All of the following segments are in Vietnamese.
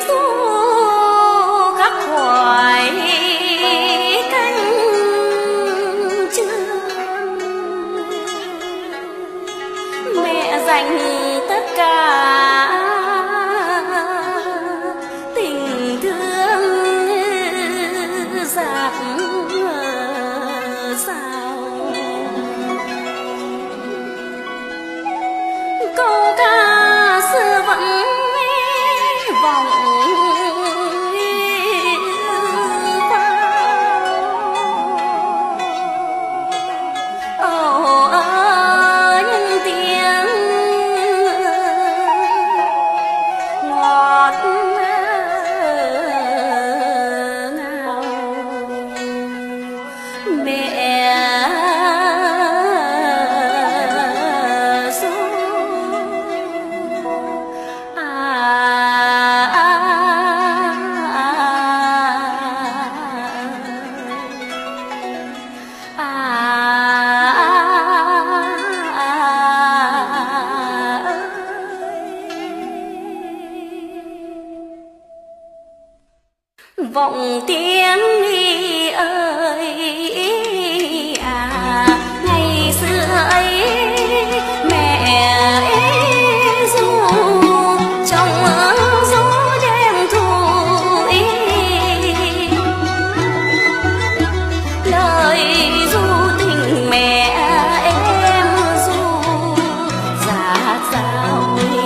du khắc khoải cánh trường, mẹ dành tất cả tình thương dạt dào. Câu ca xưa vẫn vọng những tiếng ngọt ngào. Mẹ vọng tiếng đi ơi ngày xưa ấy mẹ ru trong gió đêm thủi, lời ru tình mẹ em ru dạt dào.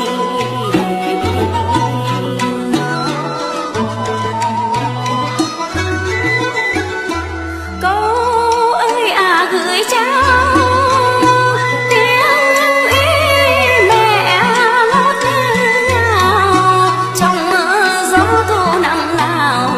Gửi trao tiếng ý mẹ ngọt ngào trong gió thu năm nào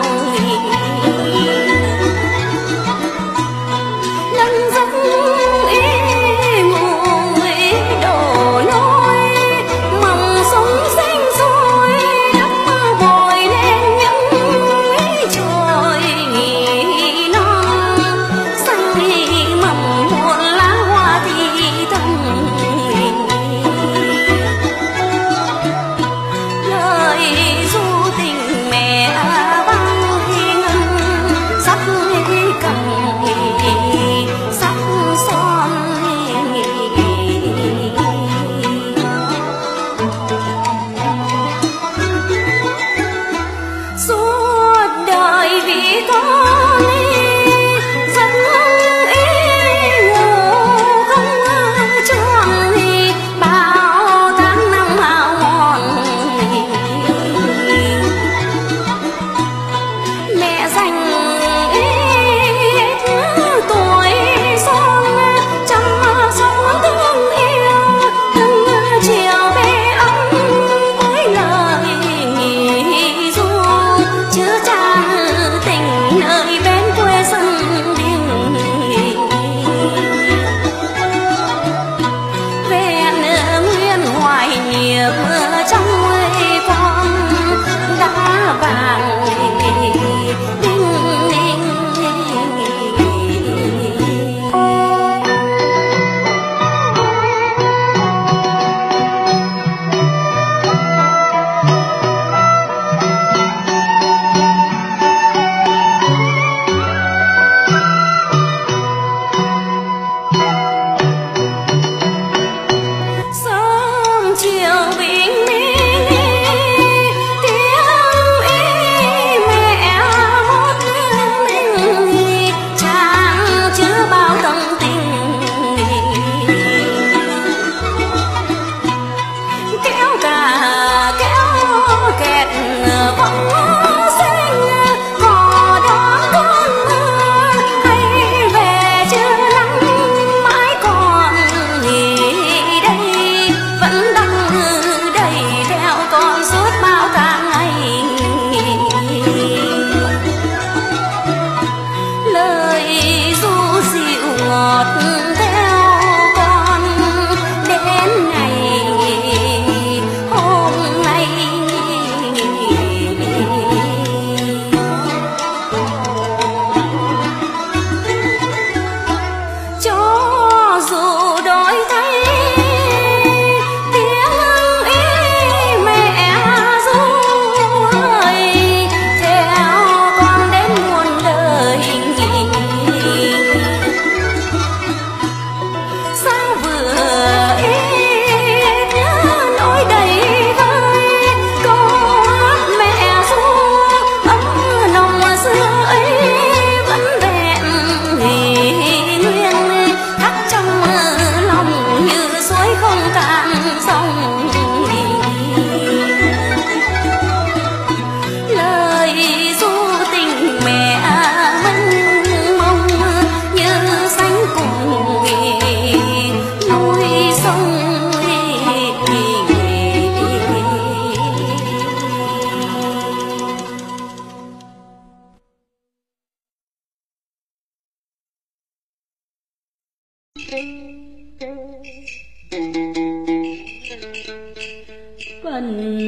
lăn dốc ý ngùi đổ nôi mong sống xanh xôi đắp bồi lên những trồi nghỉ non xanh mầm một lá hoa thì thầm. Lời ru tình mẹ vang ngân sắc cầm sắc son suốt đời vì con dẫn ý ngủ không trường bao tháng năm hao mòn. Mẹ dành hết tuổi son chăm sóc thương yêu từng chiều bé ấm với lời nghỉ ru chứa chan tình nơi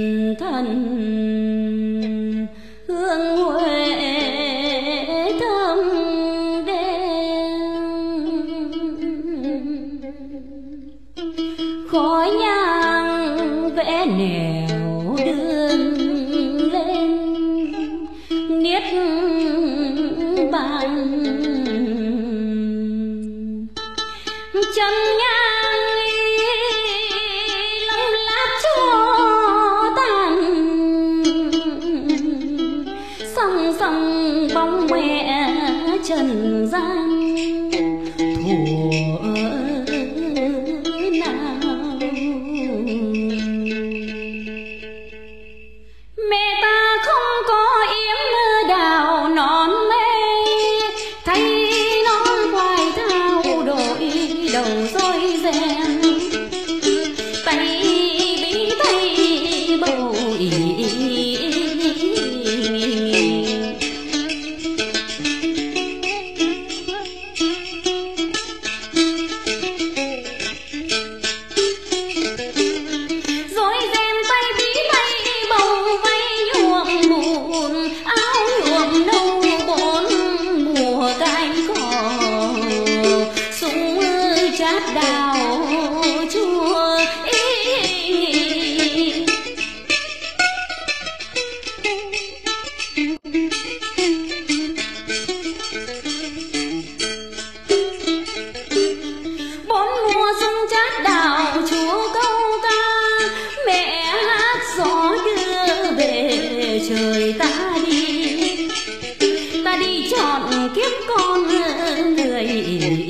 thần hương huệ thơm đêm, khói nhang vẽ nẻo đường lên niết bàn, chân nhang lông lát cho tàn, song song bóng mẹ trần gian thuở nào. Mẹ ta không có yếm đào non mê, thấy non quài thao đổi đầu rối ren, tay bí tay bầu ỉ. Rối ren tay bí tay bầu vây nhuộm bùn, áo nhuộm nâu bốn mùa cay cỏ, súng chát đào chua. Bốn mùa súng chát đào chúa câu ca, mẹ hát gió đưa về trời ta đi chọn kiếp con người.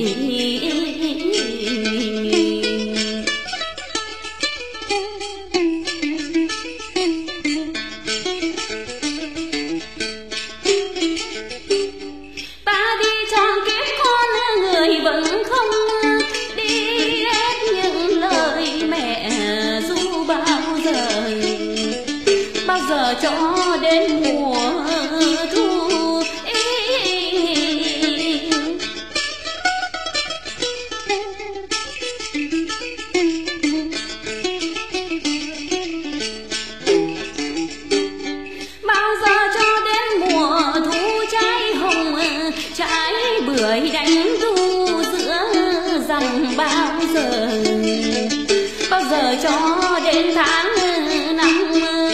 Ta đi chọn kiếp con người vẫn không đi hết những lời mẹ ru bao giờ cho đến mùa thu. Bao giờ cho đến mùa thu trái hồng, trái bưởi đánh đu giữa rằng bao giờ cho đến tháng năm.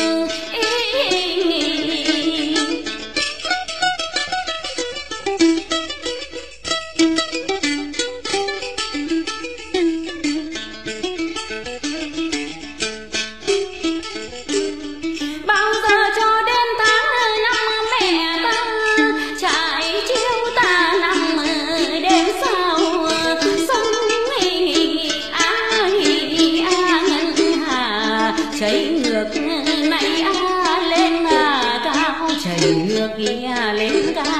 Bao giờ cho đến tháng năm mẹ ta trải chiếu ta nằm đêm sao, sông ngân hà chảy ngược này lên cao, chảy ngược lên cao.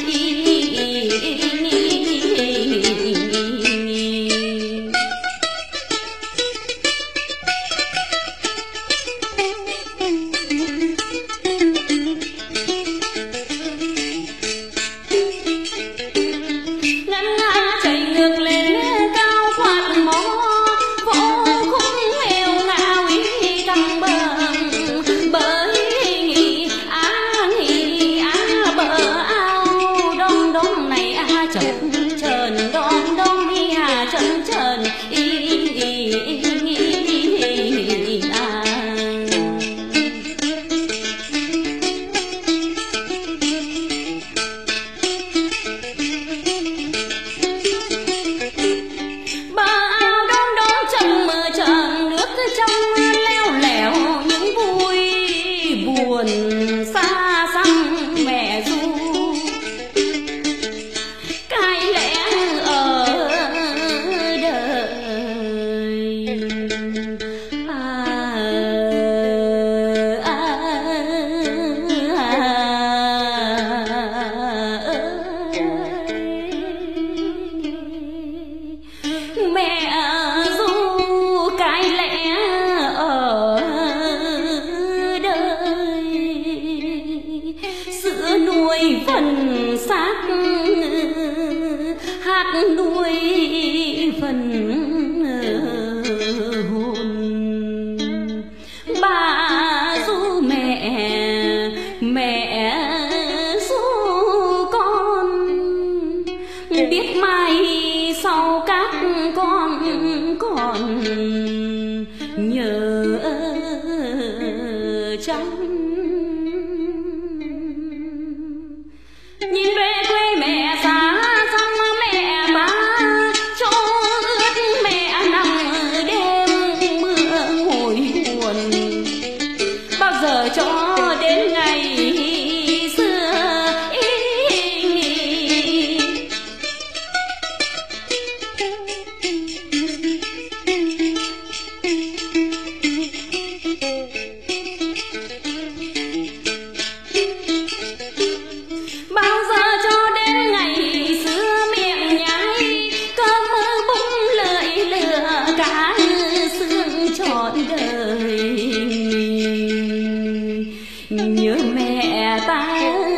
Xa xăm mẹ ru cái lẽ ở đời. Mẹ ru cái lẽ ở sữa nuôi phần xác, hát nuôi phần hồn. Bà trắng. Nhìn về quê mẹ xa xăm mẹ ba cho ướt mẹ nằm đêm mưa ngồi buồn, bao giờ cho đến ngày xưa bao giờ cho đến ngày xưa miệng nhai cơm bụng lợi lửa cả xương trọn đời. Nhớ mẹ ta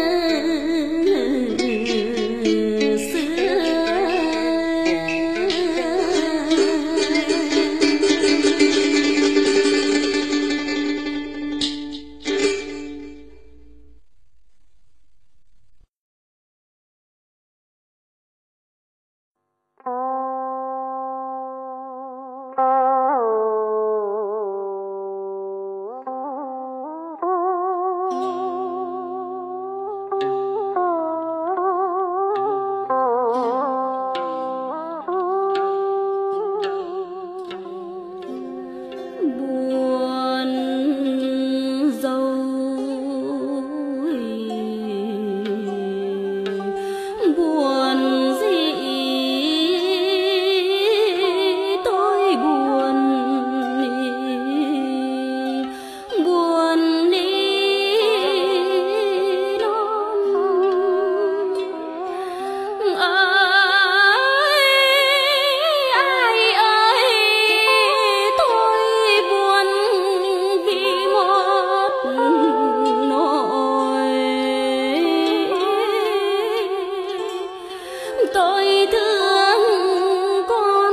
tôi thương con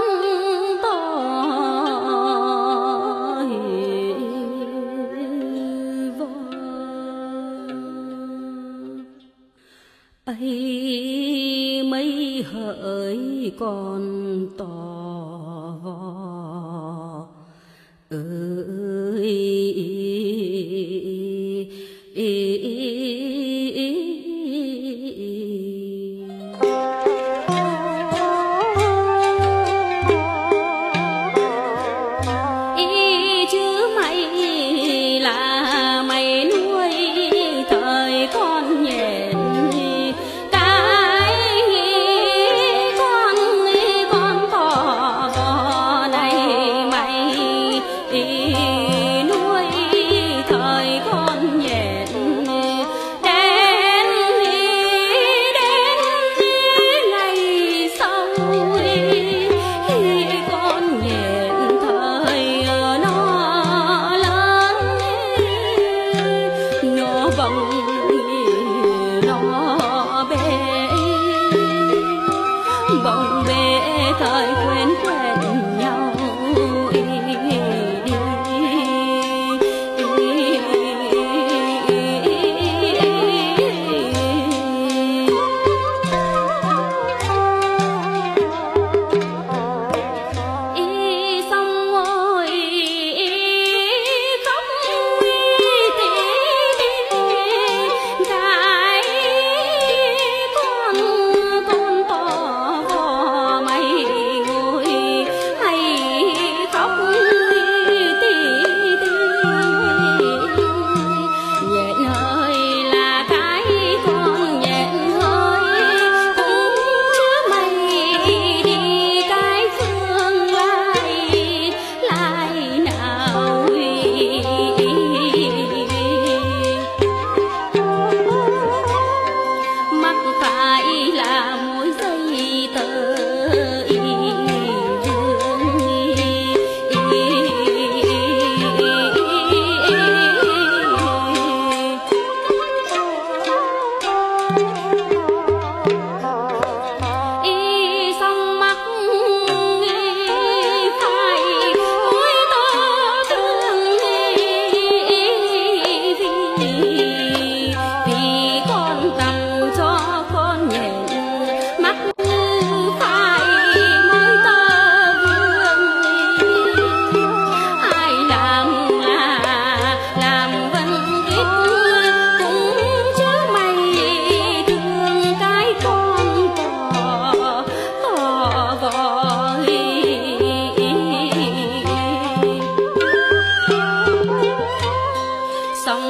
tỏi vò ấy mấy hỡi con tò vò ơi con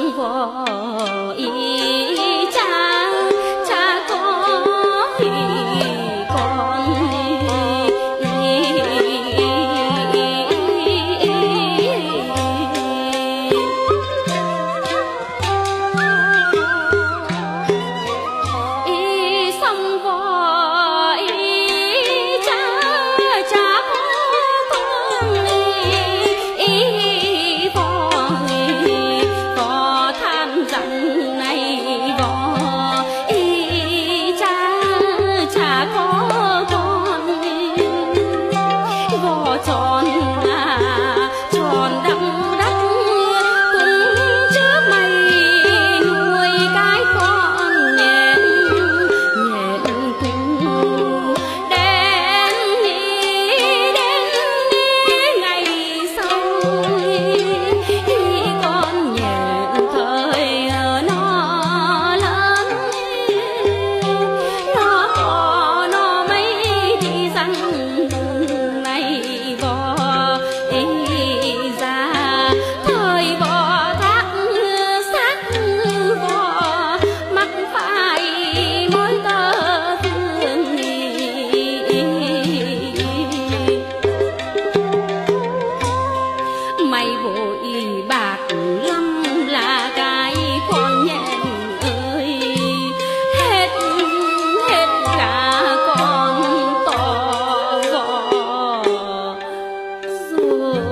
xong vò ý cha cha có ý con ý xong vò ý cha cha có con ý vò than rằng này vò ý cha cha có con vò tròn tròn đắng đắng cũng trước mây nuôi cái con nhện nhện cùng đến ngày sau con nhện thời nó lớn nó to nó mấy thì răng này vò ý ra thời vò thác xác vò mắc phải mối tơ thương mày vội bạc lắm là cái con nhện ơi hết hết cả con to vò rồi.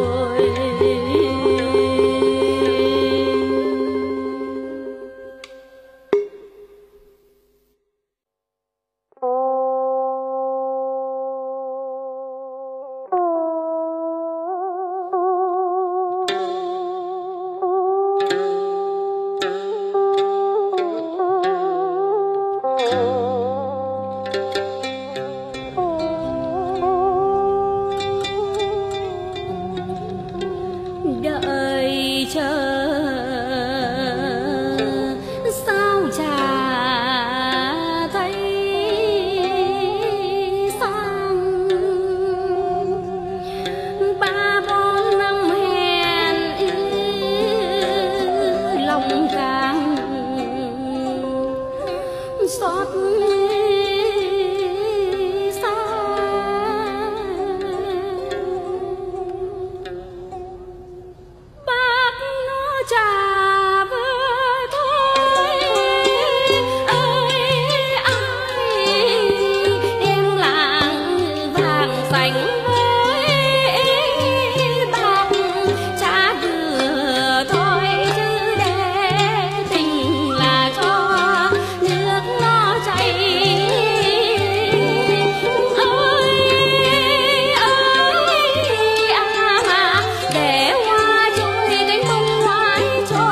Đợi chờ sao chả thấy xong ba bốn năm hẹn lòng càng xót xa bác nó trả vừa thôi ơi ai đêm làng vàng xanh với bác trả vừa thôi chứ để tình là cho nước nó chảy ơi ơi à để hoa trôi cánh bông hoa trôi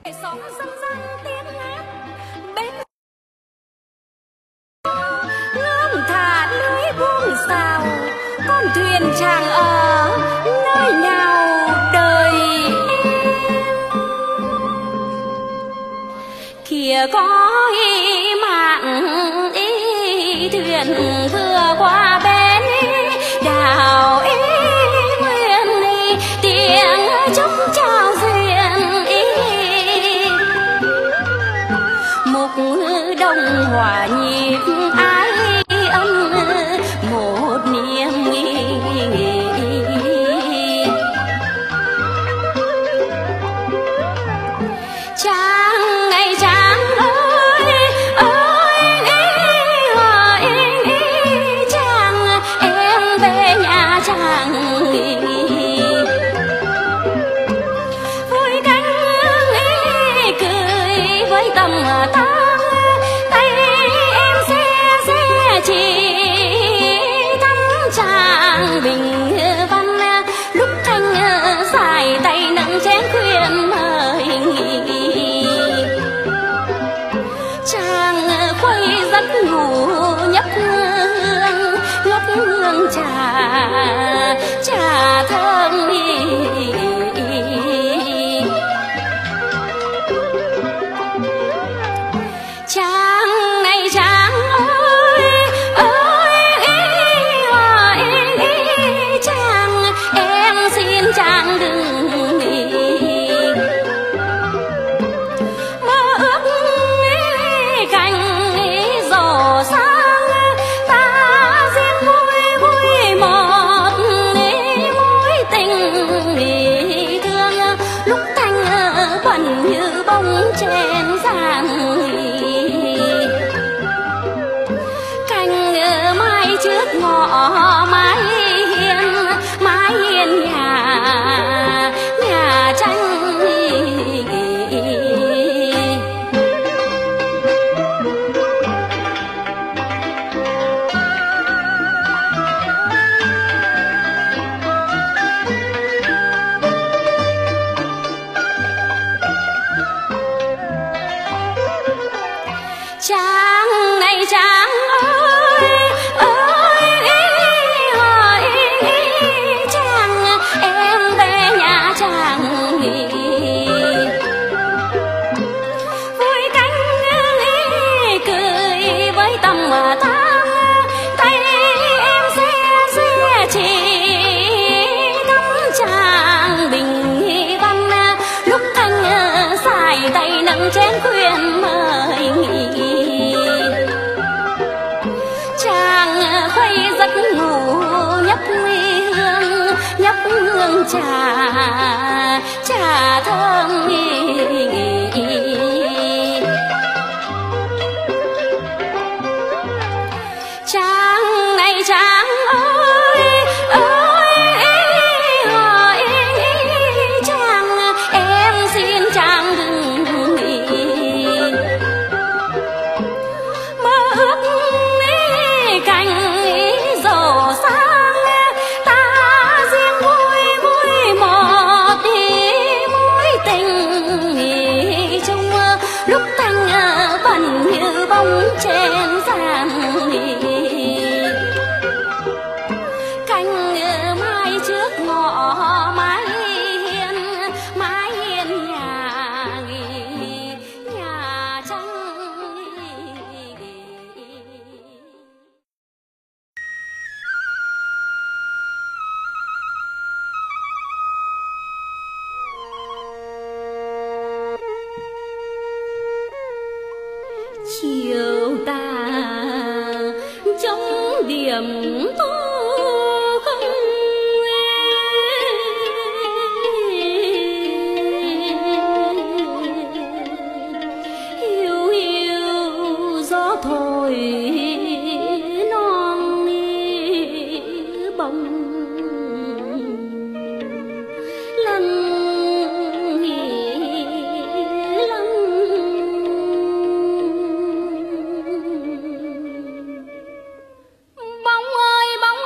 Sóng răng răng tiếng hát bên ngâm thả lưới buông xào, con thuyền chàng ở nơi nào đời kìa có mạng ý thuyền vừa qua bên đảo ý nguyên ý tiếng chúc chào duyên ý mục đồng hòa nhịp ái ân một niềm Chàng ngày chàng chàng em về nhà chàng vui cánh cười với tầm tang tay em xe chỉ thăm chàng bình văn lúc thanh xài tay nâng chén khuyên mời chàng khuây giấc ngủ nhấp hương trà thơm chàng này chàng chàng em xin chàng đừng mơ ước cánh gió sáng ta riêng vui một mối tình thương lúc thanh bẩn như bông trên sàn cành mai trước ngõ mái hiên nhà tranh chàng này chàng chàng em về nhà chàng vui cánh cười với tầm tang tay em xe chỉ thăm chàng bình văn lúc thanh xài tay nâng chén khuyên mời chàng khuây giấc ngủ nhấp hương trà thơm chàng này chàng chàng em xin chàng đừng mơ ước cánh gió sáng ta riêng vui một mối tình chung lúc thanh bẩn như bông trên sàn cánh mai trước ngõ mái hiên nhà tranh chiều tà trong điểm tô không hiu hiu gió thổi non bông lần bóng ơi bóng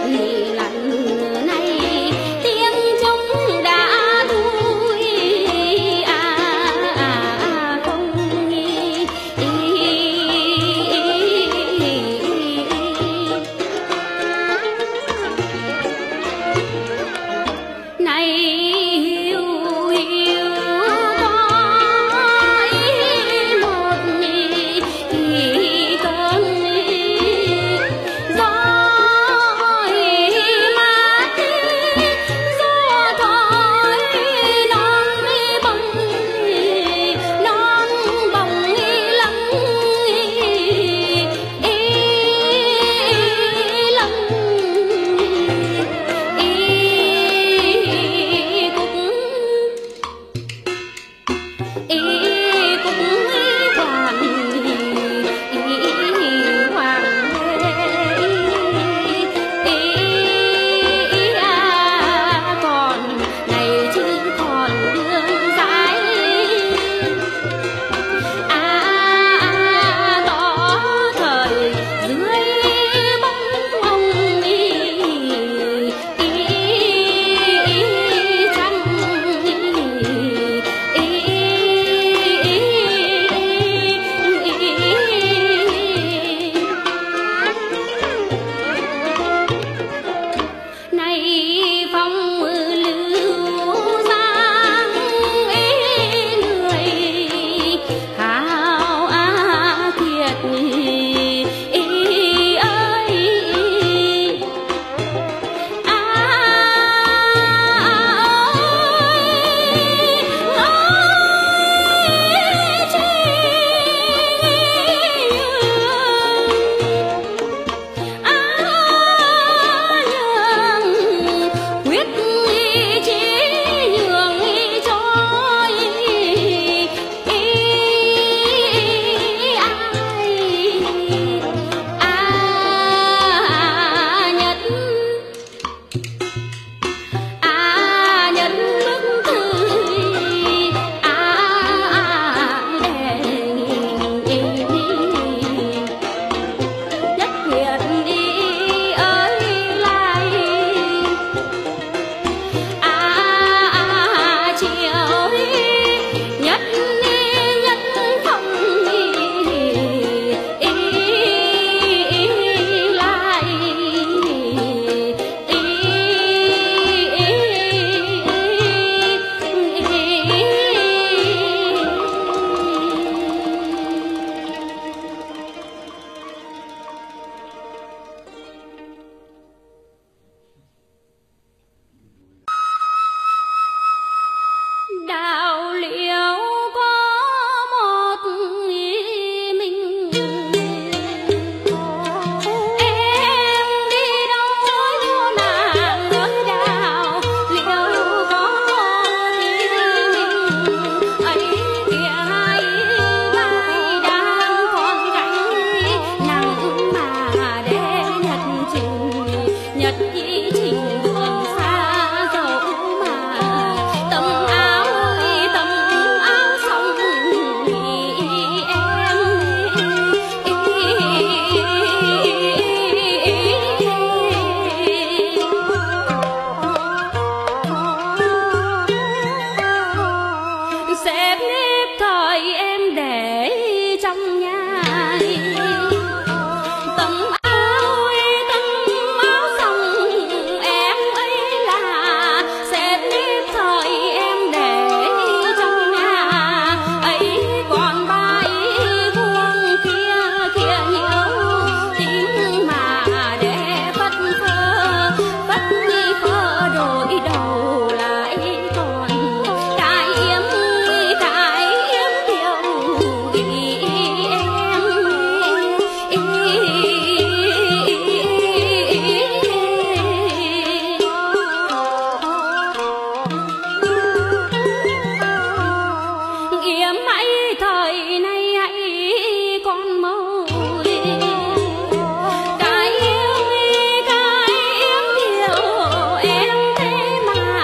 cái yếm điệu em thế mà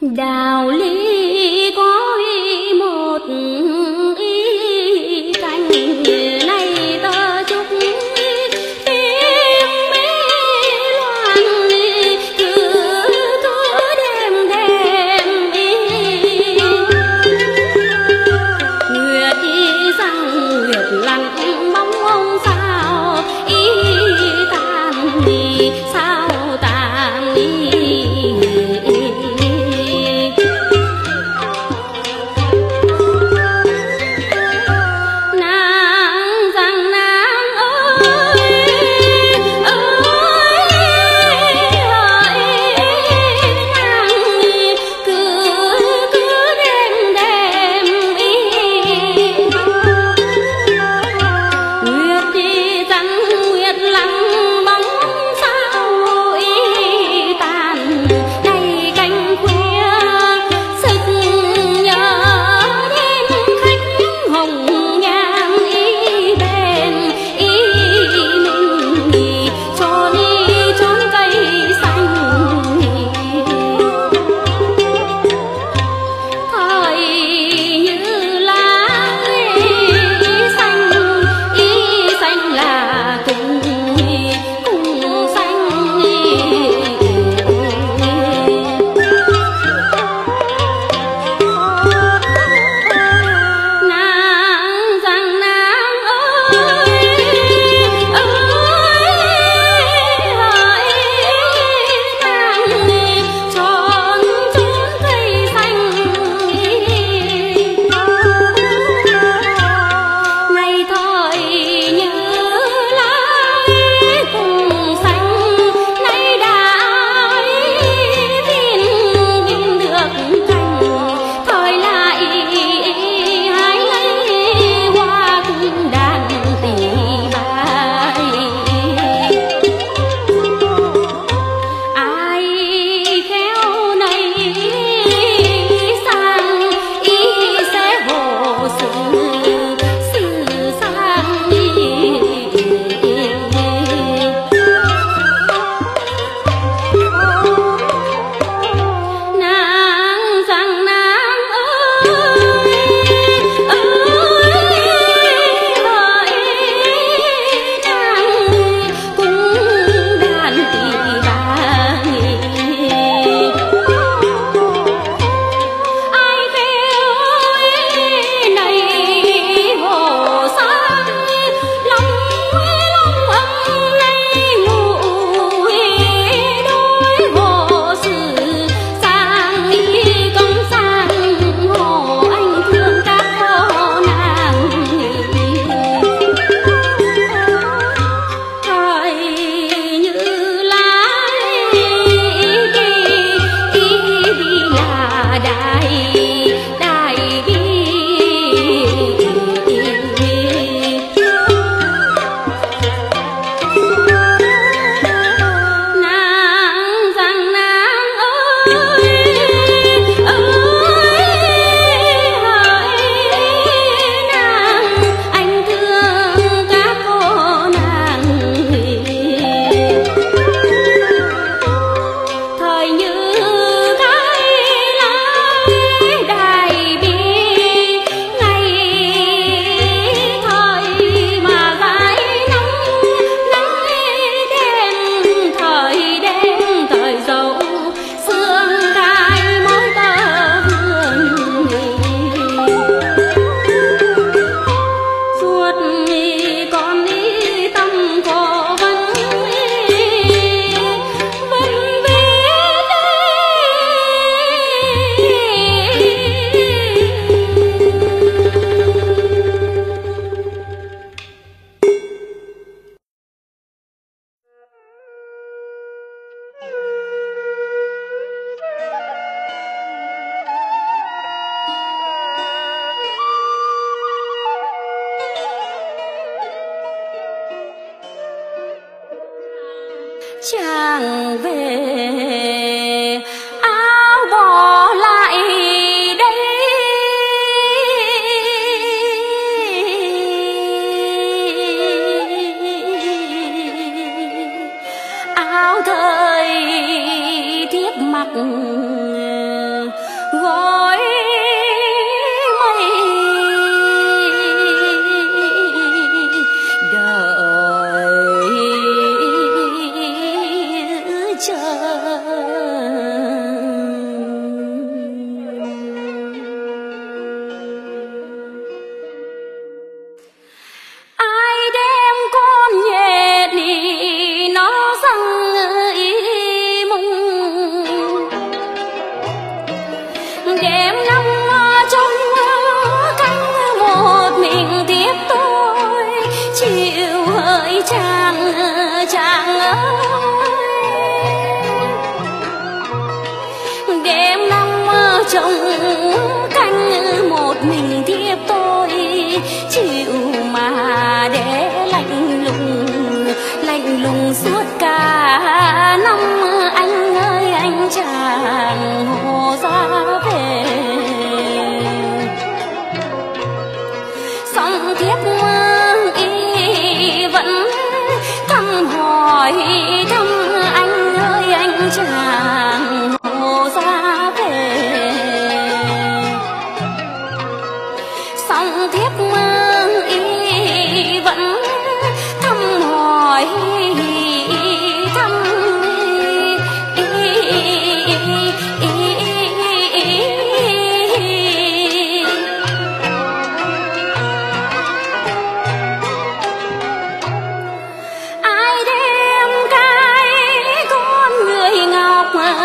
đạo lý có một ý canh này tơ chúc tiếng mê loạn cứ đêm đêm nguyệt rằng nguyệt lặng bóng ông sao ý tàn sao tàn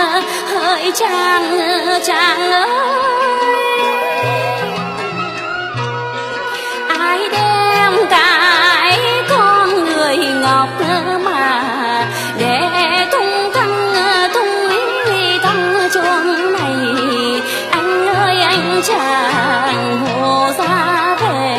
hỡi chàng ơi, ai đem cái con người ngọc mà để tung tăng chốn này. Anh ơi anh chàng hồ ra về,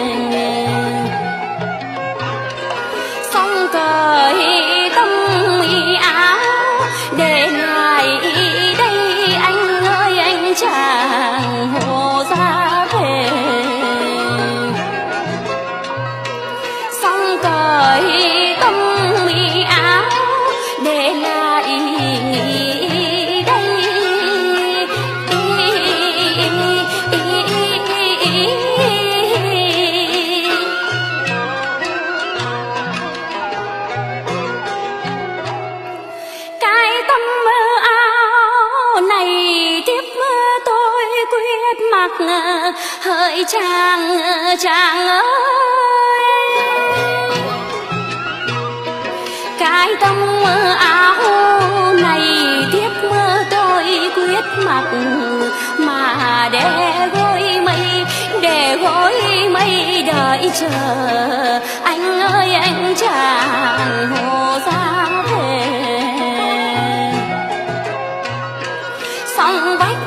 xong cởi tấm áo để lại đây. Anh ơi anh chàng hồ ra về, xong cởi tấm áo để lại đây. Cái tấm áo này tiếp tôi quyết mặc, hỡi chàng ơi. Cái tấm áo này tiếp tôi quyết mặc, mà để gối mây đợi chờ. Anh ơi anh chàng hồ ra về, xong vách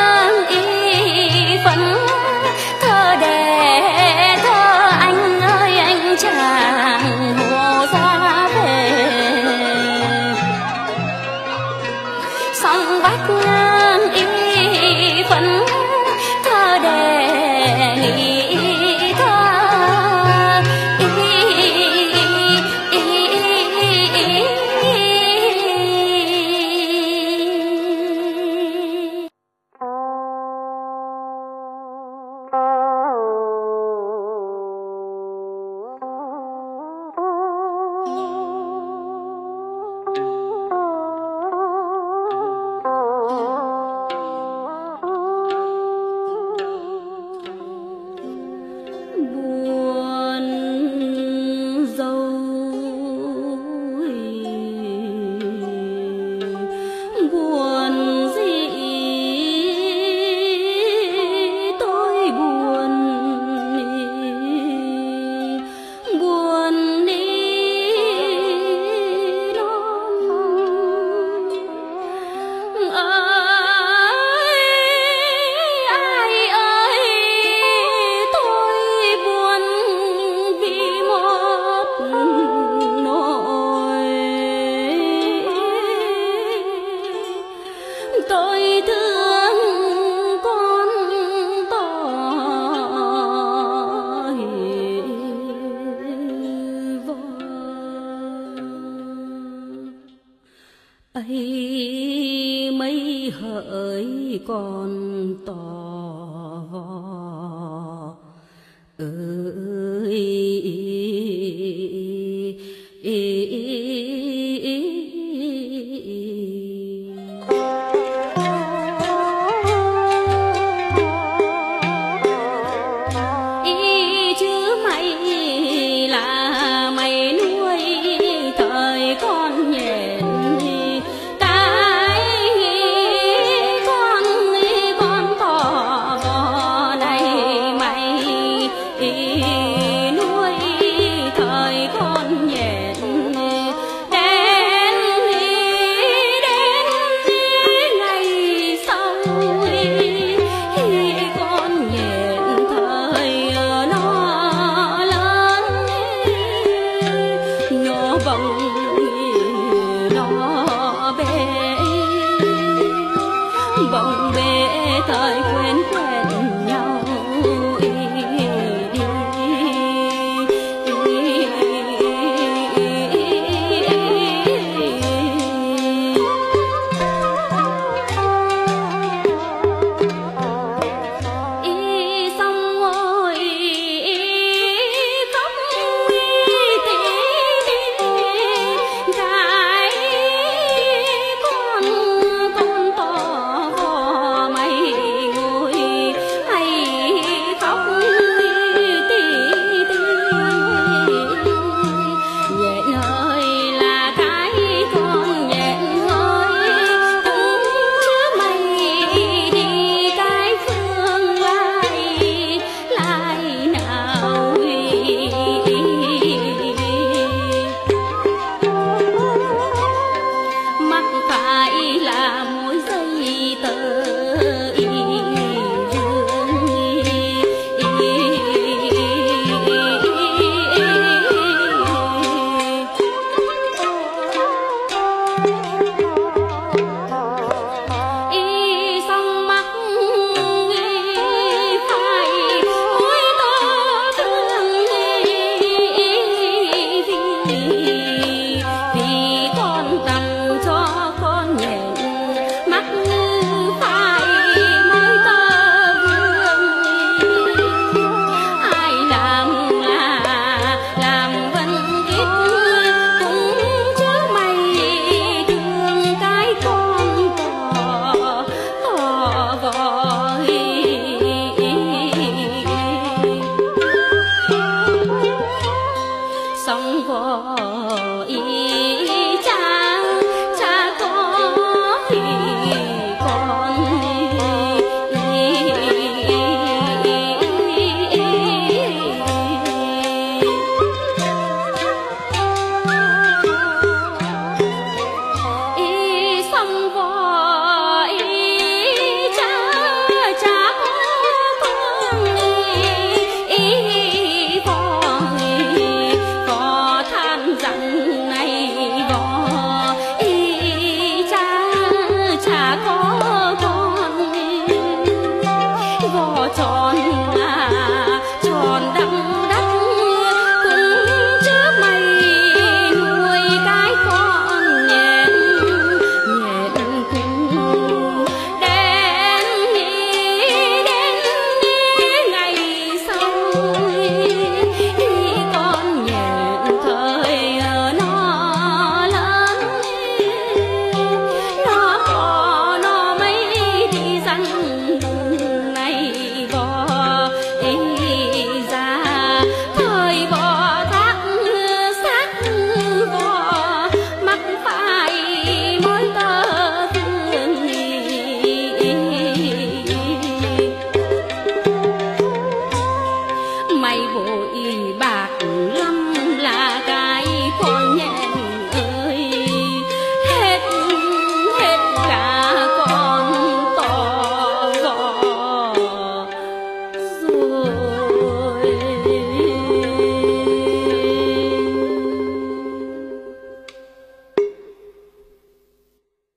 y phấn thơ để thơ. Anh ơi anh chàng hồ ra về, xong vách y phấn thơ để nghĩ thơ. ấy mấy hỡi con tò nuôi thời con nhện. mỗi giây tờ.